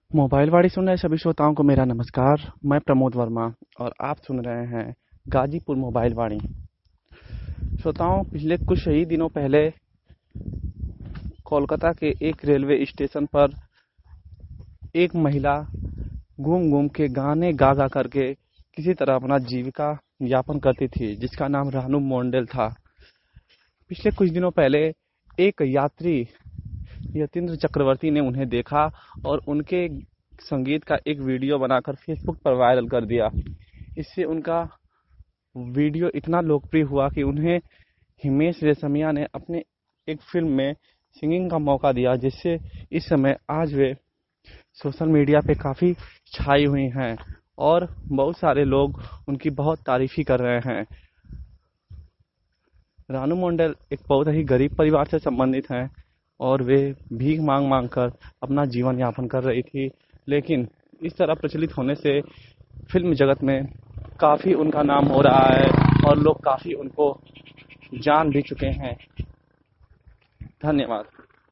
Mobile वाड़ी सुन रहे सभी श्रोताओं को मेरा नमस्कार। मैं प्रमोद वर्मा और आप सुन रहे हैं गाजीपुर मोबाइल वाड़ी। श्रोताओं, पिछले कुछ ही दिनों पहले कोलकाता के एक रेलवे स्टेशन पर एक महिला घूम घूम के गाने गा गा करके किसी तरह अपना जीविका यापन करती थी, जिसका नाम रानू मोंडेल था। पिछले कुछ दिनों पहले एक यात्री यतीन्द्र चक्रवर्ती ने उन्हें देखा और उनके संगीत का एक वीडियो बनाकर फेसबुक पर वायरल कर दिया। इससे उनका वीडियो इतना लोकप्रिय हुआ कि उन्हें हिमेश रेशमिया ने अपने एक फिल्म में सिंगिंग का मौका दिया, जिससे इस समय आज वे सोशल मीडिया पे काफ़ी छाई हुई हैं और बहुत सारे लोग उनकी बहुत तारीफ़ी कर रहे हैं। रानू मंडल एक बहुत ही गरीब परिवार से संबंधित हैं और वे भीख मांग मांग कर अपना जीवन यापन कर रही थी, लेकिन इस तरह प्रचलित होने से फिल्म जगत में काफ़ी उनका नाम हो रहा है और लोग काफ़ी उनको जान भी चुके हैं। धन्यवाद।